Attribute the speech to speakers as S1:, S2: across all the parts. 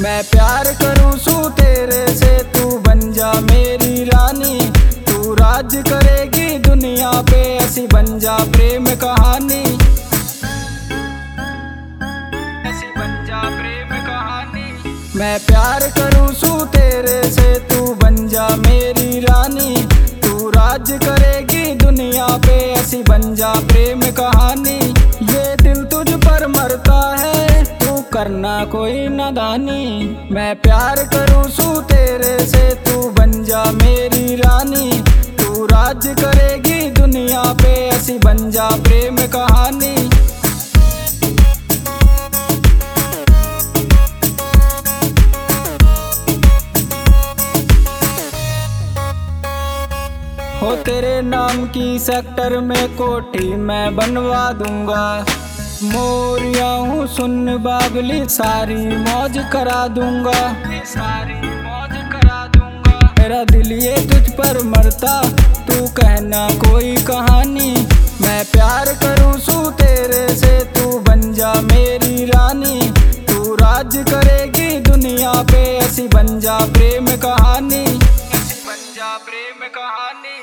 S1: मैं प्यार करूँ सू तेरे से, तू बन जा मेरी रानी। तू राज करेगी दुनिया पे, ऐसी बन जा प्रेम कहानी। ऐसी बन जा प्रेम कहानी। मैं प्यार करूँ सू तेरे से, तू बन जा मेरी रानी। तू राज करेगी दुनिया पे, ऐसी बन जा प्रेम कहानी। ये दिल तुझ पर मरता है, तू करना कोई नादानी। मैं प्यार करूँ सू तेरे से, तू बन जा मेरी रानी। तू राज करेगी दुनिया पे, ऐसी बन जा प्रेम कहानी। हो तेरे नाम की सेक्टर में कोठी मैं बनवा दूंगा। मोरिया हूँ सुन बाबली, सारी मौज करा दूंगा। सारी मौज करा दूंगा। मेरा दिल ये तुझ पर मरता, तू कहना कोई कहानी। मैं प्यार करूँ सू तेरे से, तू बन जा मेरी रानी। तू राज करेगी दुनिया पे, ऐसी बन जा प्रेम कहानी। ऐसी बन जा प्रेम कहानी।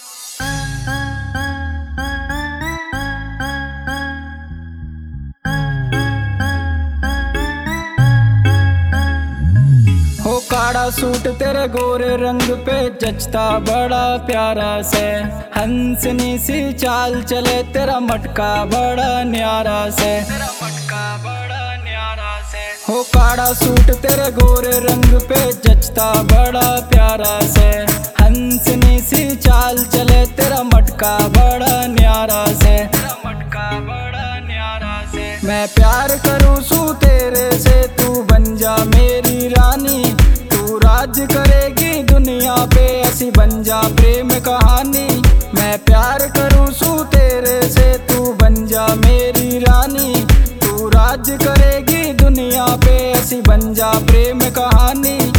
S1: हो काड़ा सूट तेरे गोरे रंग पे जचता बड़ा प्यारा से। हंसनी सी चाल चले तेरा मटका बड़ा न्यारा से। तेरा मटका बड़ा न्यारा से। हो काड़ा सूट तेरे गोरे रंग पे जचता बड़ा प्यारा से। हंसनी सी चाल चले तेरा मटका बड़ा न्यारा से। तेरा मटका बड़ा न्यारा से। मैं प्यार करूँ सू तेरे से, तू बन जा मेरी रानी। तू राज करेगी दुनिया पे, ऐसी बन जा प्रेम कहानी। मैं प्यार करूँ सू तेरे से, तू बन जा मेरी रानी। तू राज करेगी दुनिया पे, ऐसी बन जा प्रेम कहानी।